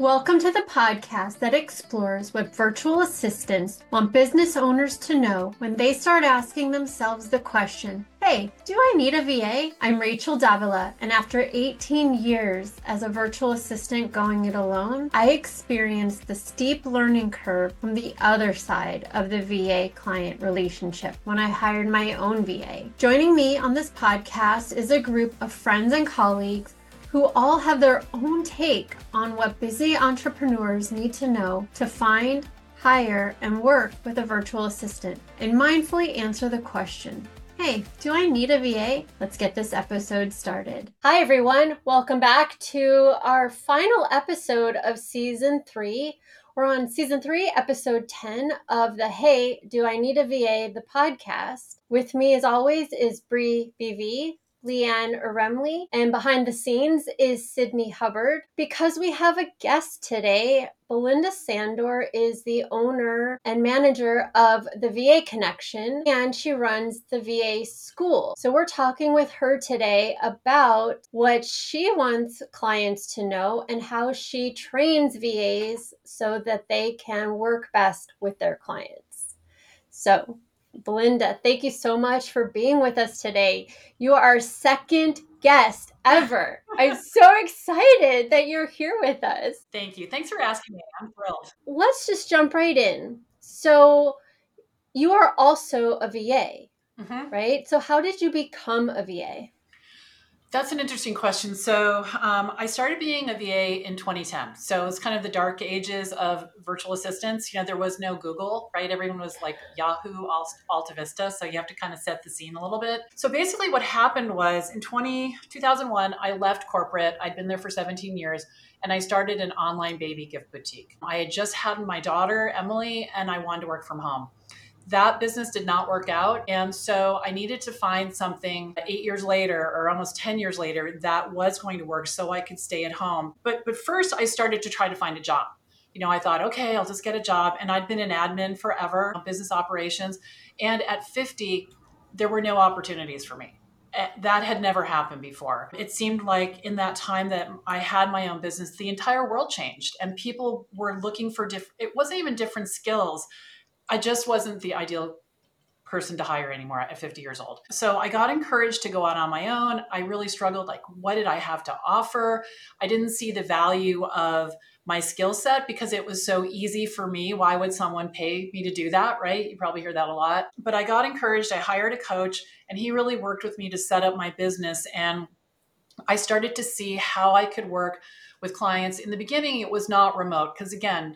Welcome to the podcast that explores what virtual assistants want business owners to know when they start asking themselves the question, hey, do I need a VA? I'm Rachel Davila, and after 18 years as a virtual assistant going it alone, I experienced the steep learning curve from the other side of the VA client relationship when I hired my own VA. Joining me on this podcast is a group of friends and colleagues who all have their own take on what busy entrepreneurs need to know to find, hire, and work with a virtual assistant, and mindfully answer the question, hey, do I need a VA? Let's get this episode started. Hi, everyone. Welcome back to our final episode of Season 3. We're on Season 3, Episode 10 of the Hey, Do I Need a VA? The podcast. With me, as always, is Bree BV, Leanne Uremley, and behind the scenes is Sydney Hubbard. Because we have a guest today, Belinda Sandor is the owner and manager of the VA Connection, and she runs the VA school. So we're talking with her today about what she wants clients to know and how she trains VAs so that they can work best with their clients. So Belinda, thank you so much for being with us today. You are our second guest ever. I'm so excited that you're here with us. Thank you. Thanks for asking me. I'm thrilled. Let's just jump right in. So you are also a VA, right? So how did you become a VA? That's an interesting question. So I started being a VA in 2010. So it's kind of the dark ages of virtual assistants. You know, there was no Google, right? Everyone was like Yahoo, Alta Vista. So you have to kind of set the scene a little bit. So basically what happened was in 2001, I left corporate. I'd been there for 17 years. And I started an online baby gift boutique. I had just had my daughter, Emily, and I wanted to work from home. That business did not work out. And so I needed to find something 8 years later or almost 10 years later that was going to work so I could stay at home. But first I started to try to find a job. You know, I thought, okay, I'll just get a job. And I'd been an admin forever, business operations. And at 50, there were no opportunities for me. That had never happened before. It seemed like in that time that I had my own business, the entire world changed and people were looking for it wasn't even different skills. I just wasn't the ideal person to hire anymore at 50 years old. So I got encouraged to go out on my own. I really struggled. Like, what did I have to offer? I didn't see the value of my skill set because it was so easy for me. Why would someone pay me to do that, right? You probably hear that a lot. But I got encouraged. I hired a coach and he really worked with me to set up my business. And I started to see how I could work with clients. In the beginning, it was not remote because again,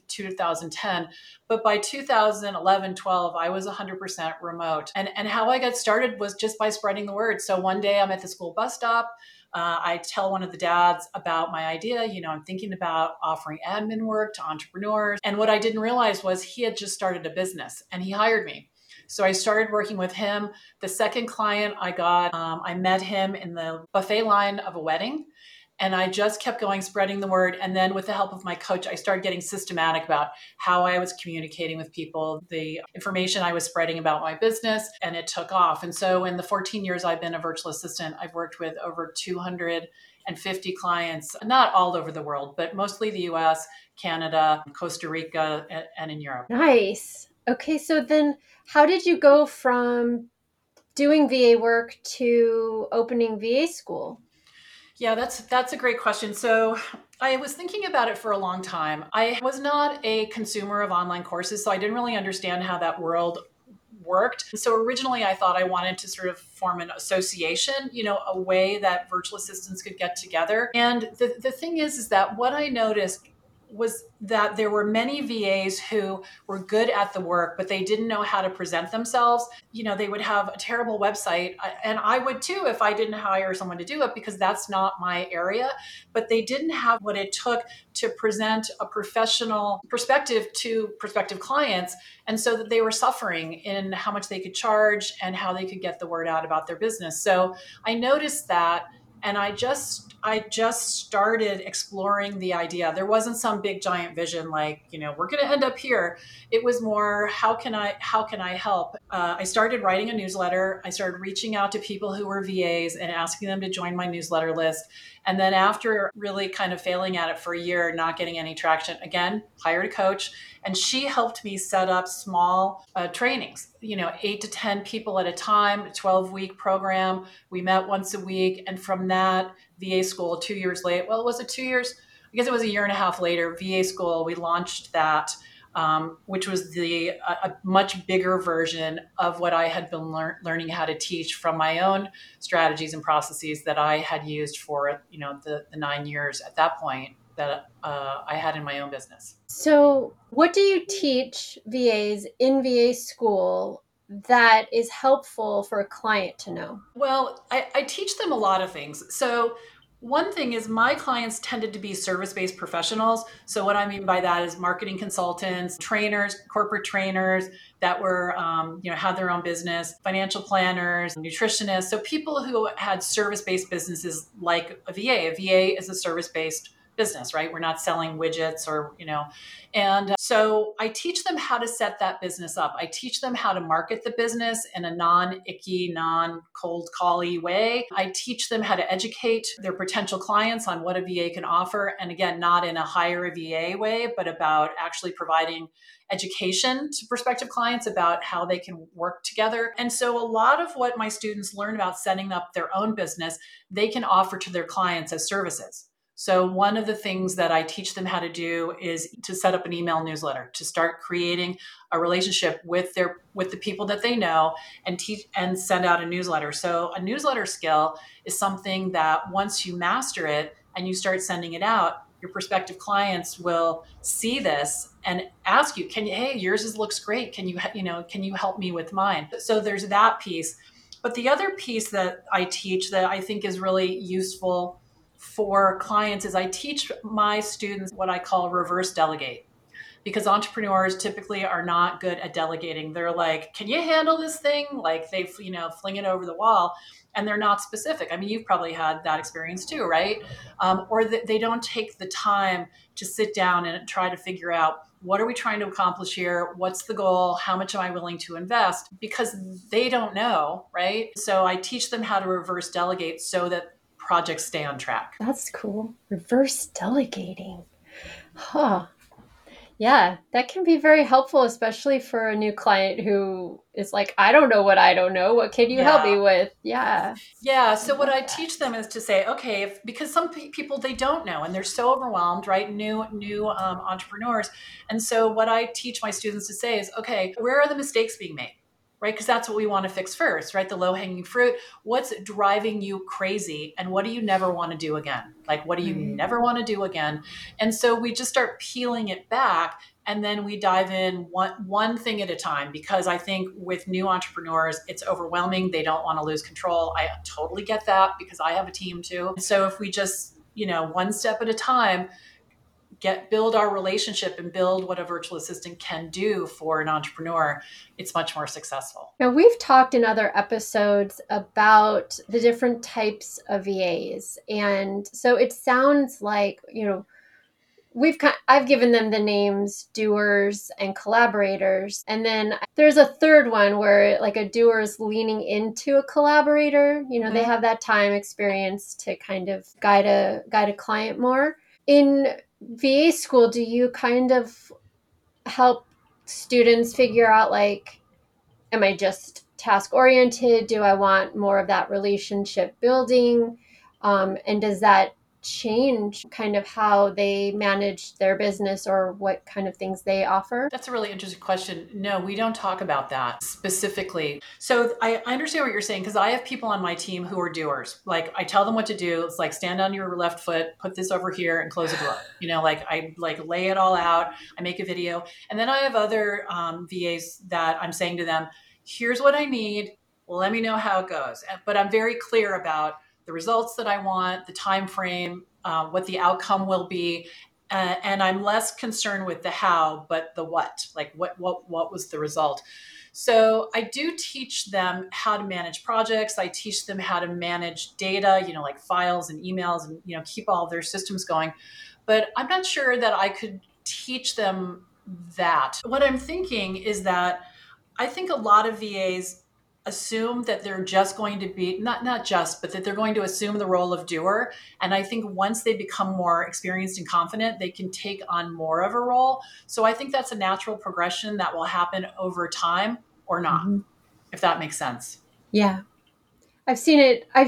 2010, but by 2011, 12, I was 100% remote. And how I got started was just by spreading the word. So one day I'm at the school bus stop. I tell one of the dads about my idea. I'm thinking about offering admin work to entrepreneurs. And what I didn't realize was he had just started a business and he hired me. So I started working with him. The second client I got, I met him in the buffet line of a wedding. And I just kept going, spreading the word. And then with the help of my coach, I started getting systematic about how I was communicating with people, the information I was spreading about my business, and it took off. And so in the 14 years I've been a virtual assistant, I've worked with over 250 clients, not all over the world, but mostly the US, Canada, Costa Rica, and in Europe. Nice. Okay, so then how did you go from doing VA work to opening VA school? Yeah, that's a great question. So I was thinking about it for a long time. I was not a consumer of online courses, so I didn't really understand how that world worked. So originally I thought I wanted to sort of form an association, a way that virtual assistants could get together. And the thing is that what I noticed was that there were many VAs who were good at the work, but they didn't know how to present themselves. They would have a terrible website, and I would too if I didn't hire someone to do it because that's not my area, but they didn't have what it took to present a professional perspective to prospective clients. And so that they were suffering in how much they could charge and how they could get the word out about their business. So I noticed that And I just started exploring the idea. There wasn't some big giant vision like, we're going to end up here. It was more, how can I help? I started writing a newsletter. I started reaching out to people who were VAs and asking them to join my newsletter list. And then after really kind of failing at it for a year, not getting any traction, again, hired a coach, and she helped me set up small trainings, 8 to 10 people at a time, a 12-week program. We met once a week. And from that VA school, 2 years late, well, was it 2 years? I guess it was a year and a half later, VA school, we launched that, which was a much bigger version of what I had been learning how to teach from my own strategies and processes that I had used for, the 9 years at that point that I had in my own business. So, what do you teach VAs in VA school that is helpful for a client to know? Well, I teach them a lot of things. So, one thing is my clients tended to be service-based professionals. So, what I mean by that is marketing consultants, trainers, corporate trainers that were, had their own business, financial planners, nutritionists. So, people who had service-based businesses like a VA. A VA is a service-based business, right? We're not selling widgets and so I teach them how to set that business up. I teach them how to market the business in a non-icky, non-cold call-y way. I teach them how to educate their potential clients on what a VA can offer. And again, not in a hire a VA way, but about actually providing education to prospective clients about how they can work together. And so a lot of what my students learn about setting up their own business, they can offer to their clients as services. So one of the things that I teach them how to do is to set up an email newsletter, to start creating a relationship with the people that they know and teach and send out a newsletter. So a newsletter skill is something that once you master it and you start sending it out, your prospective clients will see this and ask you, hey, yours looks great. Can you help me with mine? So there's that piece. But the other piece that I teach that I think is really useful for clients is I teach my students what I call reverse delegate, because entrepreneurs typically are not good at delegating. They're like, can you handle this thing? Like they, fling it over the wall, and they're not specific. I mean, you've probably had that experience too, right? Or that they don't take the time to sit down and try to figure out, what are we trying to accomplish here? What's the goal? How much am I willing to invest? Because they don't know, right? So I teach them how to reverse delegate so that projects stay on track. That's cool. Reverse delegating. Huh. Yeah, that can be very helpful, especially for a new client who is like, I don't know what I don't know. What can you help me with? Yeah. Yeah. So what I teach them is to say, okay, because some people, they don't know and they're so overwhelmed, right? New entrepreneurs. And so what I teach my students to say is, okay, where are the mistakes being made? Right? Because that's what we want to fix first, right? The low hanging fruit. What's driving you crazy? And what do you never want to do again? Like, what do you never want to do again? And so we just start peeling it back. And then we dive in one thing at a time, because I think with new entrepreneurs, it's overwhelming. They don't want to lose control. I totally get that because I have a team too. So if we just, one step at a time, build our relationship and build what a virtual assistant can do for an entrepreneur, it's much more successful. Now, we've talked in other episodes about the different types of VAs. And so it sounds like, I've given them the names doers and collaborators. And then there's a third one where like a doer is leaning into a collaborator. They have that time experience to kind of guide a client more. In VA school, do you kind of help students figure out, like, am I just task oriented? Do I want more of that relationship building? And does that change kind of how they manage their business or what kind of things they offer? That's a really interesting question. No, we don't talk about that specifically. So I understand what you're saying, because I have people on my team who are doers. Like, I tell them what to do. It's like, stand on your left foot, put this over here, and close the door. Like I lay it all out. I make a video. And then I have other VAs that I'm saying to them, here's what I need. Let me know how it goes. But I'm very clear about the results that I want, the time frame, what the outcome will be. And I'm less concerned with the how, but the what, like what was the result. So I do teach them how to manage projects. I teach them how to manage data, like files and emails, and, keep all their systems going. But I'm not sure that I could teach them that. What I'm thinking is that I think a lot of VAs assume that they're just going to be not just, but that they're going to assume the role of doer. And I think once they become more experienced and confident, they can take on more of a role. So I think that's a natural progression that will happen over time or not, if that makes sense. Yeah. I've seen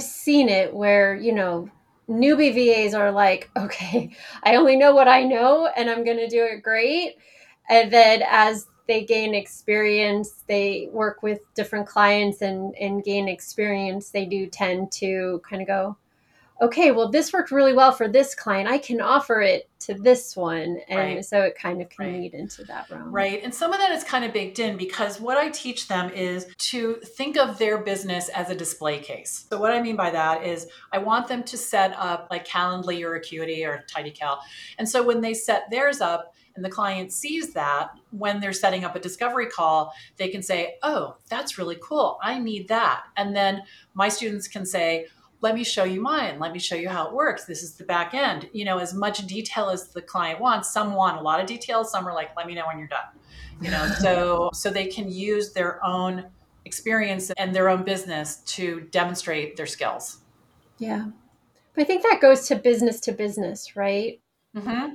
it where, newbie VAs are like, okay, I only know what I know and I'm going to do it great. And then as they gain experience, they work with different clients and gain experience, they do tend to kind of go, okay, well, this worked really well for this client. I can offer it to this one. And Right. so it kind of can Right. lead into that realm. Right. And some of that is kind of baked in because what I teach them is to think of their business as a display case. So what I mean by that is I want them to set up like Calendly or Acuity or TidyCal. And so when they set theirs up and the client sees that, when they're setting up a discovery call, they can say, oh, that's really cool. I need that. And then my students can say, let me show you mine. Let me show you how it works. This is the back end. As much detail as the client wants. Some want a lot of detail. Some are like, let me know when you're done. So they can use their own experience and their own business to demonstrate their skills. Yeah. But I think that goes to business, right? Mm-hmm.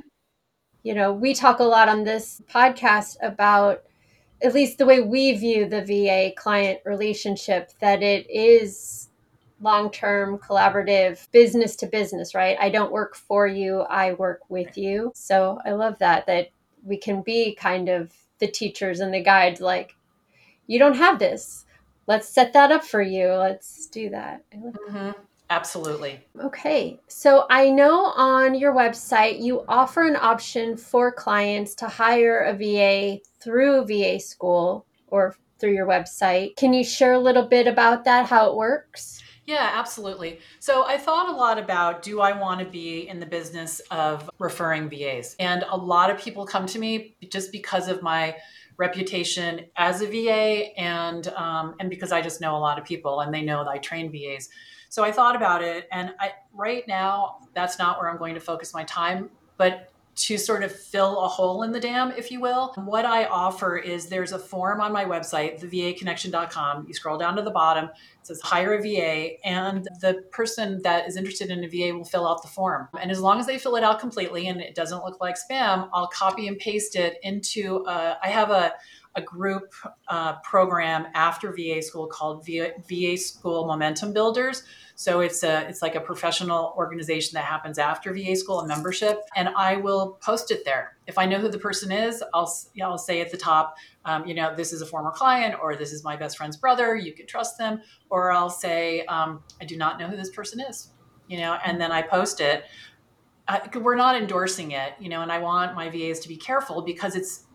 We talk a lot on this podcast about at least the way we view the VA client relationship, that it is long-term collaborative business to business, right? I don't work for you, I work with you. So I love that we can be kind of the teachers and the guides, like, you don't have this. Let's set that up for you. Let's do that. Mm-hmm. Absolutely. Okay, so I know on your website you offer an option for clients to hire a VA through VA school or through your website. Can you share a little bit about that, how it works? Yeah, absolutely. So I thought a lot about, do I want to be in the business of referring VAs? And a lot of people come to me just because of my reputation as a VA and because I just know a lot of people and they know that I train VAs. So I thought about it, and right now that's not where I'm going to focus my time, but to sort of fill a hole in the dam, if you will. What I offer is there's a form on my website, thevaconnection.com. You scroll down to the bottom, it says hire a VA, and the person that is interested in a VA will fill out the form. And as long as they fill it out completely and it doesn't look like spam, I'll copy and paste it into, I have a group program after VA school called VA School Momentum Builders. So it's like a professional organization that happens after VA school and membership, and I will post it there. If I know who the person is, I'll say at the top, this is a former client, or this is my best friend's brother. You can trust them, or I'll say, I do not know who this person is, and then I post it. We're not endorsing it, and I want my VAs to be careful because it's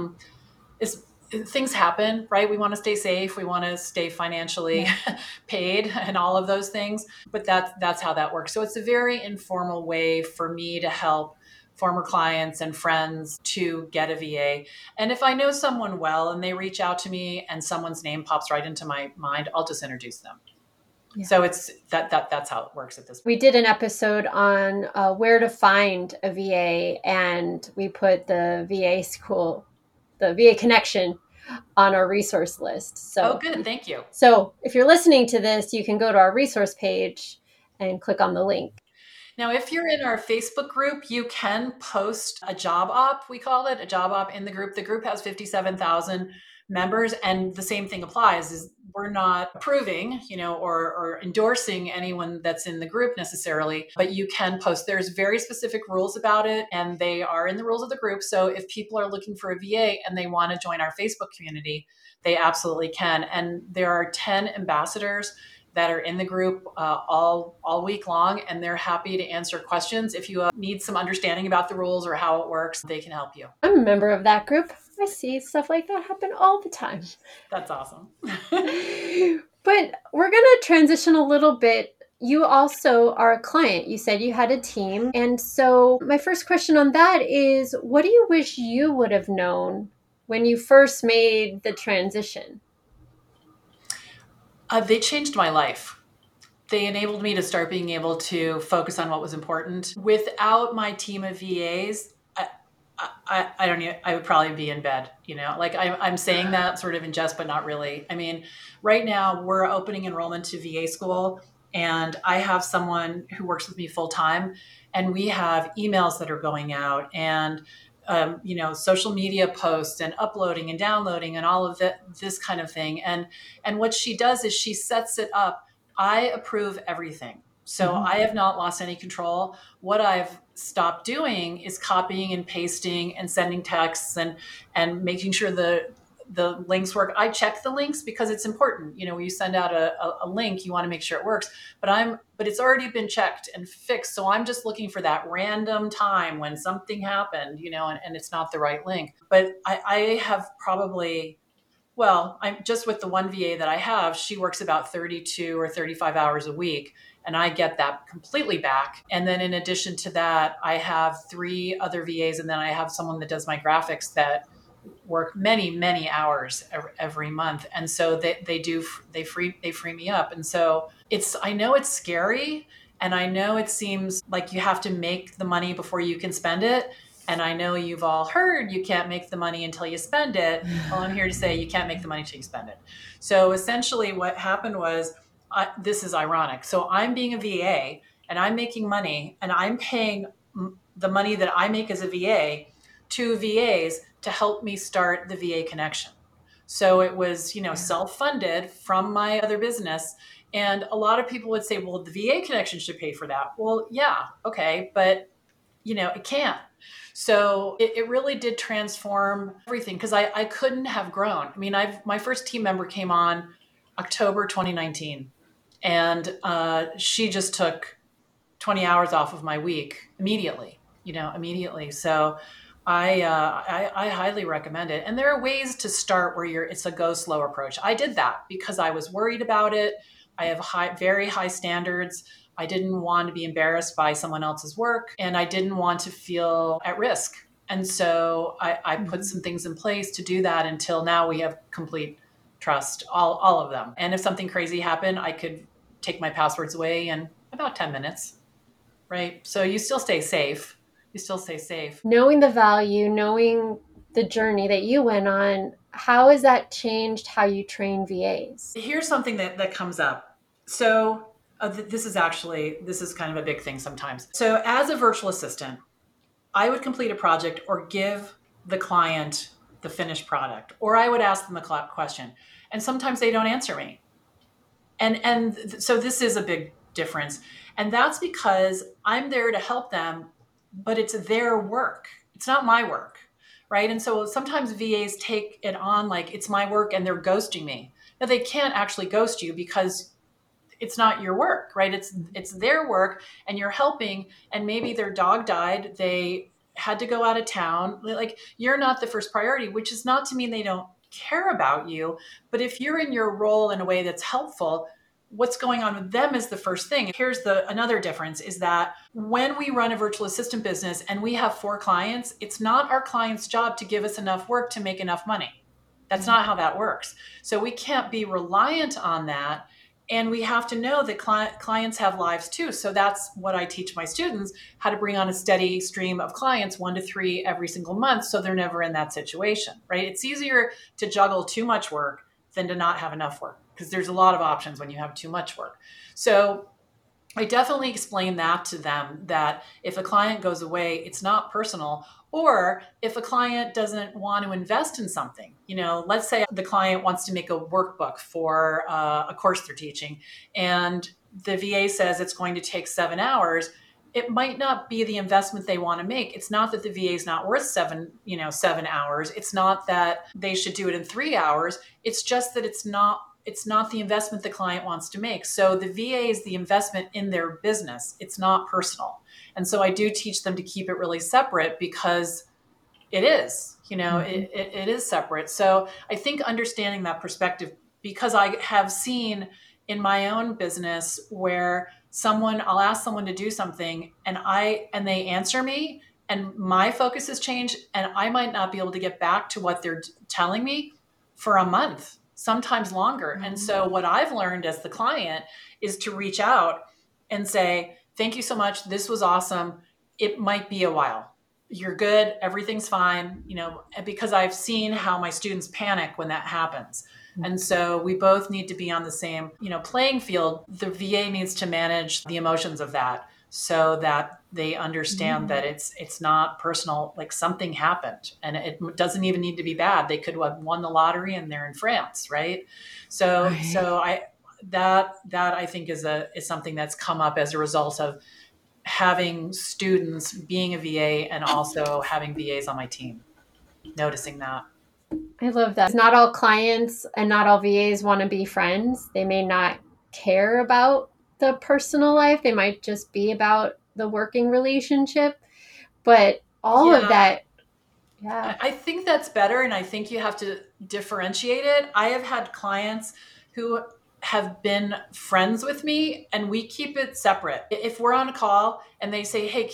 things happen, right? We want to stay safe. We want to stay financially paid and all of those things. But that's how that works. So it's a very informal way for me to help former clients and friends to get a VA. And if I know someone well and they reach out to me and someone's name pops right into my mind, I'll just introduce them. Yeah. So it's that's how it works at this point. We did an episode on where to find a VA, and we put the VA school, the VA connection, on our resource list. So, good. Thank you. So if you're listening to this, you can go to our resource page and click on the link. Now, if you're in our Facebook group, you can post a job op, we call it, a job op in the group. The group has 57,000 members, and the same thing applies, is we're not approving, or endorsing anyone that's in the group necessarily, but you can post. There's very specific rules about it, and they are in the rules of the group. So if people are looking for a VA and they want to join our Facebook community, they absolutely can. And there are 10 ambassadors that are in the group all week long, and they're happy to answer questions. If you need some understanding about the rules or how it works, they can help you. I'm a member of that group. I see stuff like that happen all the time. That's awesome. But we're going to transition a little bit. You also are a client. You said you had a team. And so my first question on that is, what do you wish you would have known when you first made the transition? They changed my life. They enabled me to start being able to focus on what was important. Without my team of VAs, I don't even, I would probably be in bed, like I'm saying that sort of in jest, but not really. I mean, right now we're opening enrollment to VA school, and I have someone who works with me full time, and we have emails that are going out, and social media posts and uploading and downloading and all of this kind of thing. And what she does is she sets it up. I approve everything. So I have not lost any control. What I've stopped doing is copying and pasting and sending texts and making sure the links work. I check the links because it's important. When you send out a link, you want to make sure it works. But it's already been checked and fixed. So I'm just looking for that random time when something happened, and it's not the right link. But I have probably, well, I'm just with the one VA that I have, she works about 32 or 35 hours a week, and I get that completely back. And then in addition to that, I have 3 other VAs, and then I have someone that does my graphics that work many, many hours every month. And so they free me up. And so I know it's scary, and I know it seems like you have to make the money before you can spend it. And I know you've all heard you can't make the money until you spend it. Well, I'm here to say you can't make the money until you spend it. So essentially what happened was, this is ironic. So I'm being a VA and I'm making money, and I'm paying the money that I make as a VA to VAs to help me start the VA connection. So it was, self-funded from my other business. And a lot of people would say, well, the VA connection should pay for that. Well, yeah, okay, but it can't. So it really did transform everything, because I couldn't have grown. I mean, my first team member came on October 2019, and she just took 20 hours off of my week immediately. So I highly recommend it. And there are ways to start where it's a go slow approach. I did that because I was worried about it. I have very high standards. I didn't want to be embarrassed by someone else's work, and I didn't want to feel at risk. And so I put some things in place to do that until now we have complete trust, all of them. And if something crazy happened, I could take my passwords away in about 10 minutes, right? So you still stay safe. Knowing the value, knowing the journey that you went on, how has that changed how you train VAs? Here's something that comes up. So this is kind of a big thing sometimes. So as a virtual assistant, I would complete a project or give the client the finished product, or I would ask them a question, and sometimes they don't answer me. And so this is a big difference. And that's because I'm there to help them, but it's their work. It's not my work, right? And so sometimes VAs take it on like it's my work and they're ghosting me. Now, they can't actually ghost you because it's not your work, right? It's their work, and you're helping, and maybe their dog died. They had to go out of town. Like, you're not the first priority, which is not to mean they don't care about you. But if you're in your role in a way that's helpful, what's going on with them is the first thing. Here's another difference is that when we run a virtual assistant business and we have 4 clients, it's not our client's job to give us enough work to make enough money. That's not how that works. So we can't be reliant on that. And we have to know that clients have lives too. So that's what I teach my students, how to bring on a steady stream of clients, 1 to 3 every single month, so they're never in that situation, right? It's easier to juggle too much work than to not have enough work, because there's a lot of options when you have too much work. So I definitely explain that to them, that if a client goes away, it's not personal. Or if a client doesn't want to invest in something, let's say the client wants to make a workbook for a course they're teaching, and the VA says it's going to take 7 hours. It might not be the investment they want to make. It's not that the VA is not worth 7 hours. It's not that they should do it in 3 hours. It's just that it's not the investment the client wants to make. So the VA is the investment in their business. It's not personal. And so I do teach them to keep it really separate, because it is, it is separate. So I think understanding that perspective, because I have seen in my own business where I'll ask someone to do something, and they answer me, and my focus has changed, and I might not be able to get back to what they're telling me for a month. sometimes longer. And so what I've learned as the client is to reach out and say, thank you so much. This was awesome. It might be a while. You're good. Everything's fine. Because I've seen how my students panic when that happens. And so we both need to be on the same, playing field. The VA needs to manage the emotions of that so that they understand that it's not personal, like something happened and it doesn't even need to be bad. They could have won the lottery and they're in France. Right. So that I think is something that's come up as a result of having students being a VA and also having VAs on my team, noticing that. I love that. Not all clients and not all VAs want to be friends. They may not care about the personal life. They might just be about the working relationship. But all of that, I think that's better. And I think you have to differentiate it. I have had clients who have been friends with me and we keep it separate. If we're on a call and they say, hey,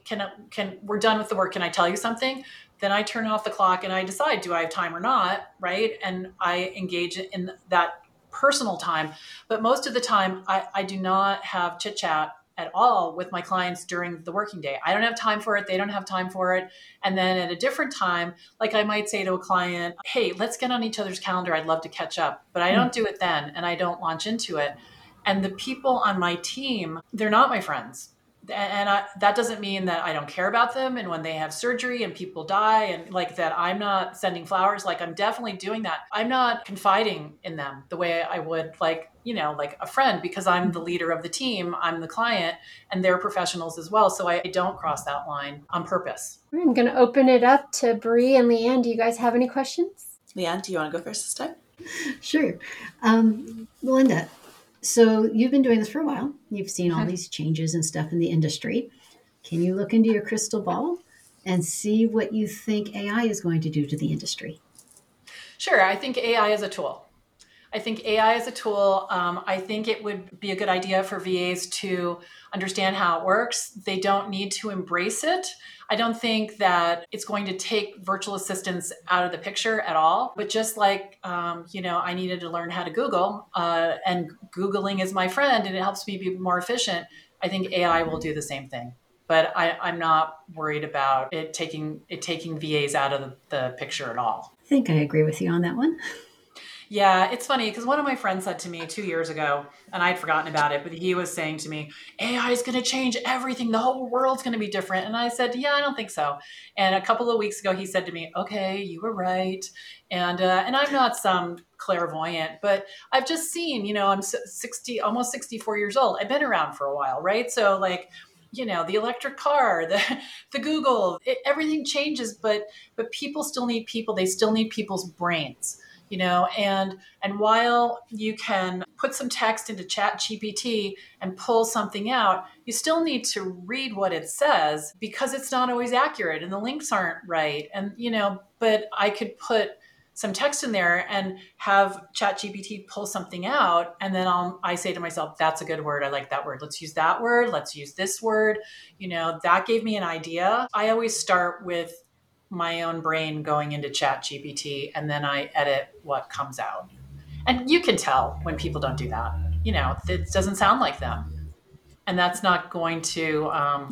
we're done with the work. Can I tell you something? Then I turn off the clock and I decide, do I have time or not? Right. And I engage in that personal time. But most of the time I do not have chit chat at all with my clients during the working day. I don't have time for it. They don't have time for it. And then at a different time, like I might say to a client, hey, let's get on each other's calendar. I'd love to catch up, but I don't do it then. And I don't launch into it. And the people on my team, they're not my friends. And that doesn't mean that I don't care about them. And when they have surgery and people die and like that, I'm not sending flowers. Like I'm definitely doing that. I'm not confiding in them the way I would like a friend, because I'm the leader of the team. I'm the client and they're professionals as well. So I don't cross that line on purpose. I'm going to open it up to Bree and Leanne. Do you guys have any questions? Leanne, do you want to go first this time? Sure. Melinda, so you've been doing this for a while. You've seen all these changes and stuff in the industry. Can you look into your crystal ball and see what you think AI is going to do to the industry? Sure. I think AI is a tool. I think it would be a good idea for VAs to understand how it works. They don't need to embrace it. I don't think that it's going to take virtual assistants out of the picture at all. But just like, I needed to learn how to Google and Googling is my friend and it helps me be more efficient. I think AI will do the same thing. But I'm not worried about it taking VAs out of the picture at all. I think I agree with you on that one. Yeah, it's funny because one of my friends said to me 2 years ago, and I'd forgotten about it, but he was saying to me, AI is going to change everything. The whole world's going to be different. And I said, yeah, I don't think so. And a couple of weeks ago, he said to me, okay, you were right. And I'm not some clairvoyant, but I've just seen, I'm 60, almost 64 years old. I've been around for a while, right? So like, the electric car, the Google, everything changes, but people still need people. They still need people's brains. And while you can put some text into ChatGPT and pull something out, you still need to read what it says because it's not always accurate and the links aren't right. And, but I could put some text in there and have ChatGPT pull something out. And then I say to myself, that's a good word. I like that word. Let's use that word. Let's use this word. That gave me an idea. I always start with my own brain going into ChatGPT and then I edit what comes out. And you can tell when people don't do that. It doesn't sound like them. And that's not going to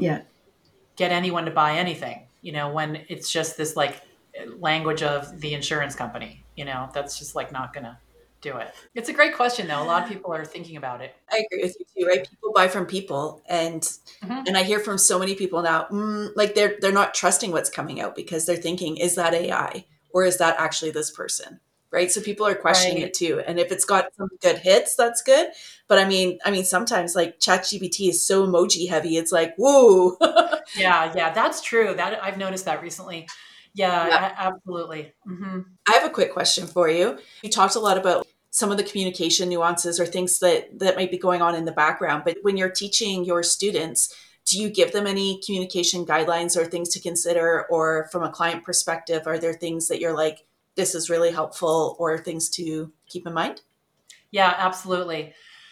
get anyone to buy anything, when it's just this like language of the insurance company, that's just like not going to do it. It's a great question though. A lot of people are thinking about it. I agree with you too, right? People buy from people and I hear from so many people now, like they're not trusting what's coming out because they're thinking, is that AI or is that actually this person? Right. So people are questioning it too. And if it's got some good hits, that's good. But I mean, sometimes like ChatGPT is so emoji heavy. It's like, whoa. Yeah, that's true. That I've noticed that recently. Yeah. Absolutely. Mm-hmm. I have a quick question for you. You talked a lot about some of the communication nuances or things that might be going on in the background. But when you're teaching your students, do you give them any communication guidelines or things to consider? Or from a client perspective, are there things that you're like, this is really helpful or things to keep in mind? Yeah, absolutely.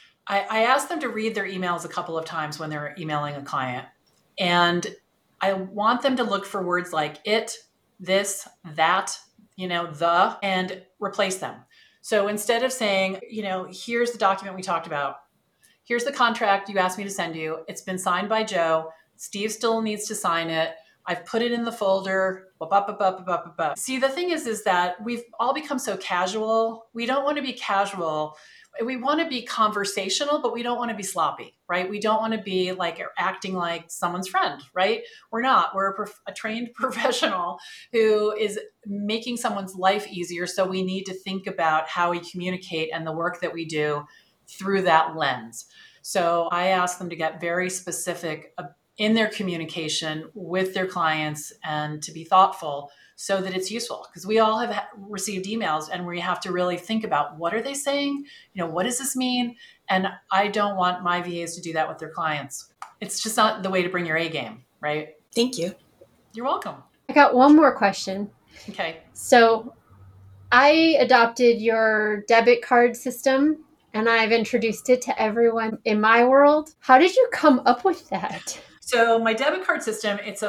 I asked them to read their emails a couple of times when they're emailing a client. And I want them to look for words like it, this, that, the, and replace them. So instead of saying, here's the document we talked about, here's the contract you asked me to send you, it's been signed by Joe, Steve still needs to sign it, I've put it in the folder. See, the thing is that we've all become so casual. We don't want to be casual. We want to be conversational, but we don't want to be sloppy, right? We don't want to be like acting like someone's friend, right? We're not. We're a trained professional who is making someone's life easier. So we need to think about how we communicate and the work that we do through that lens. So I ask them to get very specific in their communication with their clients and to be thoughtful so that it's useful, because we all have received emails and we have to really think about what are they saying? What does this mean? And I don't want my VAs to do that with their clients. It's just not the way to bring your A game, right? Thank you. You're welcome. I got one more question. Okay. So I adopted your debit card system and I've introduced it to everyone in my world. How did you come up with that? So my debit card system, it's a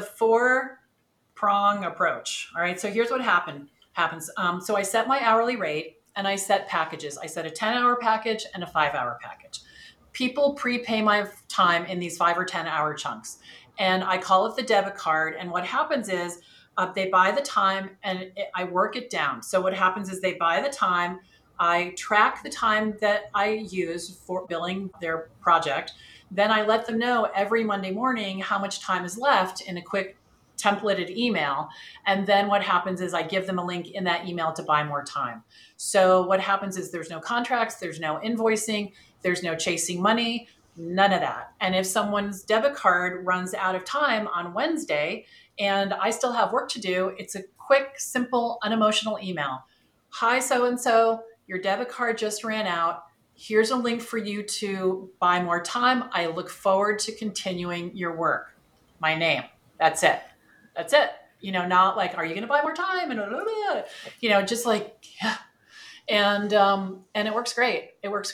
4-prong approach. All right. So here's what happens. So I set my hourly rate and I set packages. I set a 10-hour package and a 5-hour package. People prepay my time in these 5 or 10-hour chunks. And I call it the debit card. And what happens is they buy the time and I work it down. So what happens is they buy the time. I track the time that I use for billing their project. Then I let them know every Monday morning how much time is left in a quick templated email. And then what happens is I give them a link in that email to buy more time. So what happens is there's no contracts, there's no invoicing, there's no chasing money, none of that. And if someone's debit card runs out of time on Wednesday and I still have work to do, it's a quick, simple, unemotional email. Hi, so-and-so, your debit card just ran out. Here's a link for you to buy more time. I look forward to continuing your work. My name. That's it. Not like, are you going to buy more time? And just like, yeah. And it works great.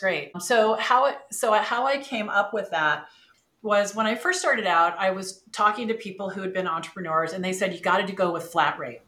So how I came up with that was when I first started out, I was talking to people who had been entrepreneurs and they said, you got to go with flat rate.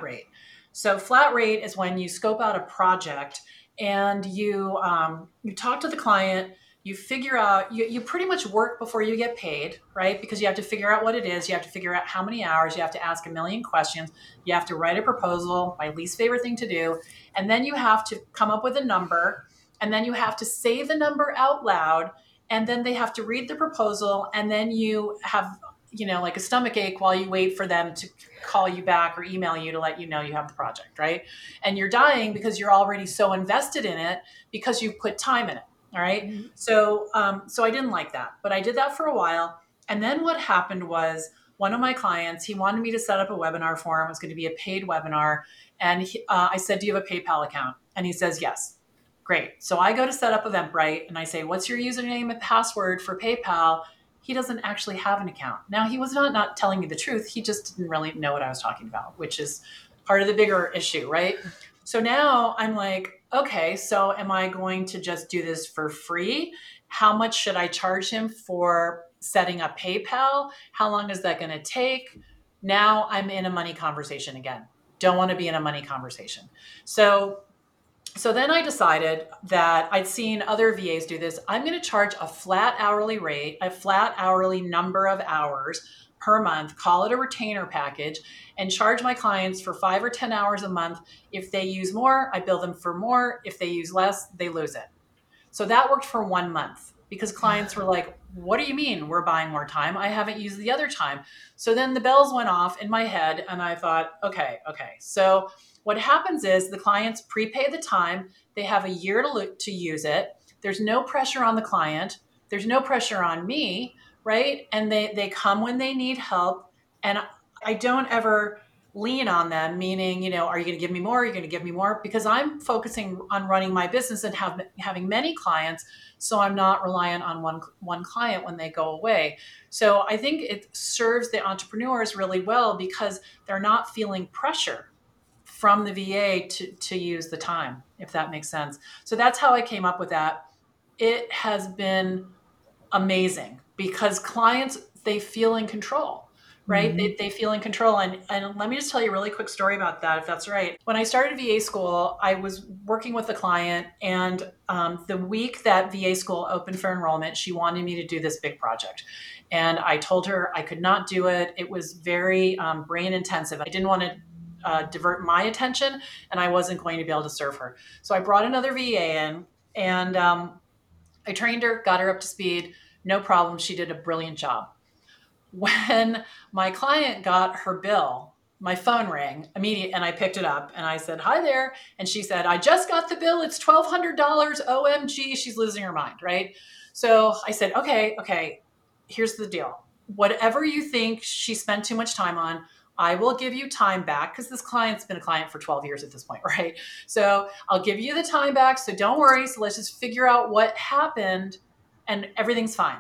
So flat rate is when you scope out a project and you talk to the client, you figure out, you pretty much work before you get paid, right? Because you have to figure out what it is. You have to figure out how many hours. You have to ask a million questions. You have to write a proposal, my least favorite thing to do. And then you have to come up with a number. And then you have to say the number out loud. And then they have to read the proposal. And then you have, like a stomach ache while you wait for them to call you back or email you to let you know you have the project, right? And you're dying because you're already so invested in it because you put time in it. All right. Mm-hmm. So I didn't like that, but I did that for a while. And then what happened was one of my clients, he wanted me to set up a webinar for him. It was going to be a paid webinar. And I said, do you have a PayPal account? And he says, yes. Great. So I go to set up Eventbrite and I say, what's your username and password for PayPal? He doesn't actually have an account. Now, he was not telling me the truth. He just didn't really know what I was talking about, which is part of the bigger issue, right? So now I'm like, okay, so am I going to just do this for free? How much should I charge him for setting up PayPal? How long is that going to take? Now I'm in a money conversation again. Don't want to be in a money conversation. So then I decided that I'd seen other VAs do this. I'm going to charge a flat hourly rate, a flat hourly number of hours per month, call it a retainer package, and charge my clients for 5 or 10 hours a month. If they use more, I bill them for more. If they use less, they lose it. So that worked for 1 month because clients were like, what do you mean we're buying more time? I haven't used the other time. So then the bells went off in my head and I thought, okay. So what happens is the clients prepay the time. They have a year to use it. There's no pressure on the client. There's no pressure on me, right? And they come when they need help. And I don't ever lean on them, meaning, are you going to give me more? Are you going to give me more? Because I'm focusing on running my business and having many clients. So I'm not reliant on one client when they go away. So I think it serves the entrepreneurs really well because they're not feeling pressure from the VA to use the time, if that makes sense. So that's how I came up with that. It has been amazing because clients, they feel in control, right? They feel in control. And let me just tell you a really quick story about that, if that's right. When I started VA school, I was working with a client, and the week that VA school opened for enrollment, she wanted me to do this big project. And I told her I could not do it. It was very brain intensive. I didn't want to divert my attention, and I wasn't going to be able to serve her. So I brought another VA in, and I trained her, got her up to speed. No problem. She did a brilliant job. When my client got her bill, my phone rang immediately, and I picked it up and I said, "Hi there." And she said, "I just got the bill. It's $1,200. OMG." She's losing her mind, right? So I said, okay, here's the deal. Whatever you think she spent too much time on, I will give you time back, because this client's been a client for 12 years at this point, right? So I'll give you the time back. So don't worry. So let's just figure out what happened, and everything's fine.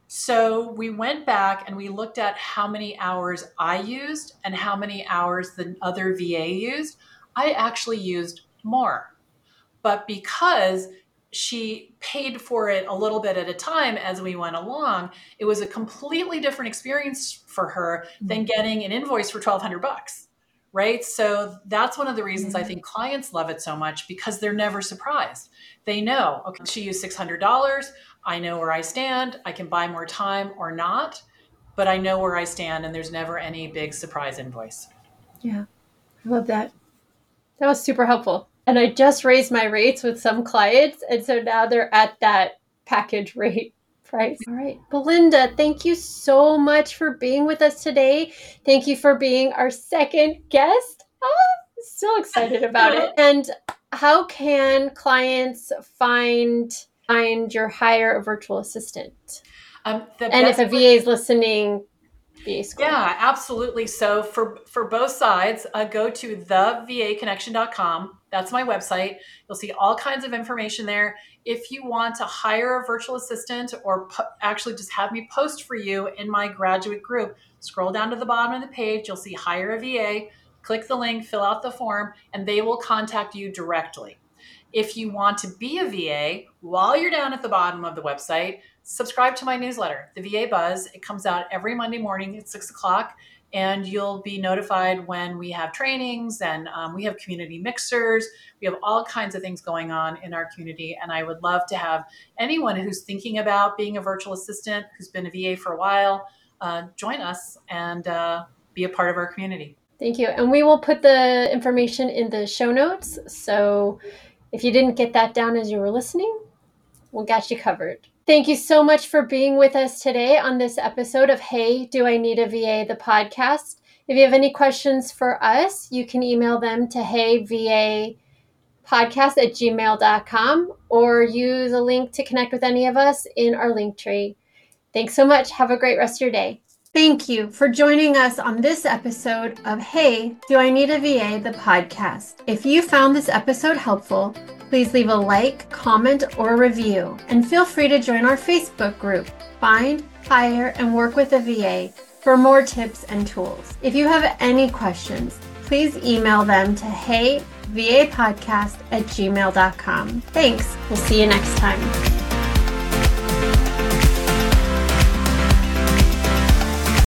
So we went back and we looked at how many hours I used and how many hours the other VA used. I actually used more. But because she paid for it a little bit at a time as we went along, it was a completely different experience for her than getting an invoice for $1,200, right? So that's one of the reasons I think clients love it so much, because they're never surprised. They know, okay, she used $600. I know where I stand. I can buy more time or not, but I know where I stand, and there's never any big surprise invoice. Yeah, I love that. That was super helpful. And I just raised my rates with some clients, and so now they're at that package rate price. All right. Belinda, thank you so much for being with us today. Thank you for being our second guest. So excited about it. And how can clients find your hire a virtual assistant? And if a VA is listening, VA school. Yeah, absolutely. So for both sides, go to thevaconnection.com. That's my website. You'll see all kinds of information there. If you want to hire a virtual assistant, or actually just have me post for you in my graduate group, scroll down to the bottom of the page. You'll see hire a VA. Click the link, fill out the form, and they will contact you directly. If you want to be a VA, while you're down at the bottom of the website, subscribe to my newsletter, The VA Buzz. It comes out every Monday morning at 6:00, and you'll be notified when we have trainings, and we have community mixers. We have all kinds of things going on in our community, and I would love to have anyone who's thinking about being a virtual assistant, who's been a VA for a while, join us and be a part of our community. Thank you. And we will put the information in the show notes. So if you didn't get that down as you were listening, we'll get you covered. Thank you so much for being with us today on this episode of Hey, Do I Need a VA, the podcast. If you have any questions for us, you can email them to heyvapodcast@gmail.com, or use a link to connect with any of us in our link tree. Thanks so much. Have a great rest of your day. Thank you for joining us on this episode of Hey, Do I Need a VA, the podcast. If you found this episode helpful, please leave a like, comment, or review, and feel free to join our Facebook group, Find, Hire, and Work with a VA, for more tips and tools. If you have any questions, please email them to heyvapodcast@gmail.com. Thanks. We'll see you next time.